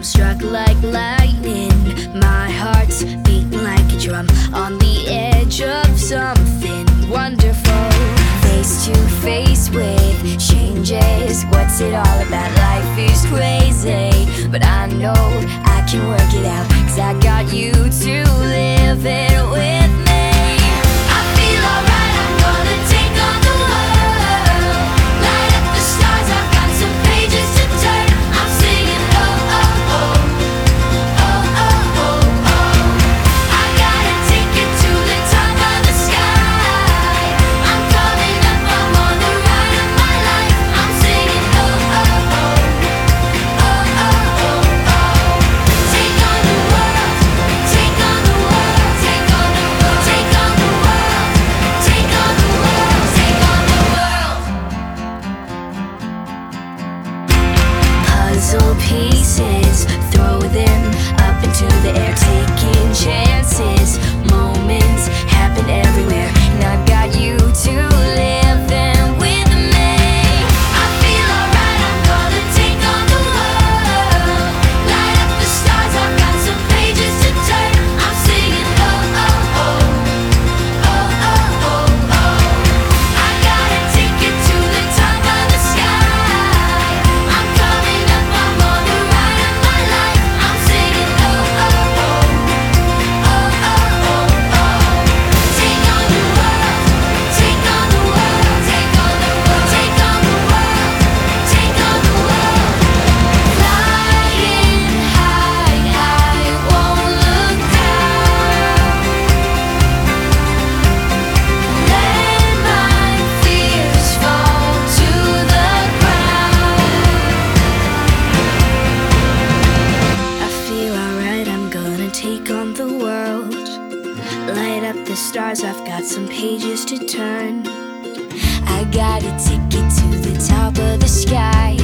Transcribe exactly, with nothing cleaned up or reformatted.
struck like lightning. My heart's beating like a drum on the edge of something wonderful. Face to face with changes. What's it all about? Life is crazy, but I know I can work it out, 'cause I got you to live it with me. I feel alright, I'm gonna take on the world. Light up the stars, I've got some pages to turn. I'm singing oh oh oh, oh oh oh oh. I got a ticket to the top of the sky. I'm coming up, I'm on the ride of my life. I'm singing oh oh oh, oh oh oh oh. Take on the world, take on the world, take on the world, take on the world, take on the world, take on the world. Puzzle pieces, throw them up into the air, taking chances. Moments happen everywhere, and I've got you to live them with me. I feel alright, I'm gonna take on the world. Light up the stars, I've got some pages to turn. I'm singing oh oh oh, oh oh oh oh. I got a ticket to the top of the sky. I'm coming up, I'm on the ride of my life. I'm singing oh oh oh, oh oh oh oh. Take on the world, take on the world, take on the world, take on the world, take on the world. Flying high, I won't look down. Let my fears fall to the ground. I feel alright, I'm gonna take on the world. Light up the stars, I've got some pages to turn. I got a ticket to the top of the sky.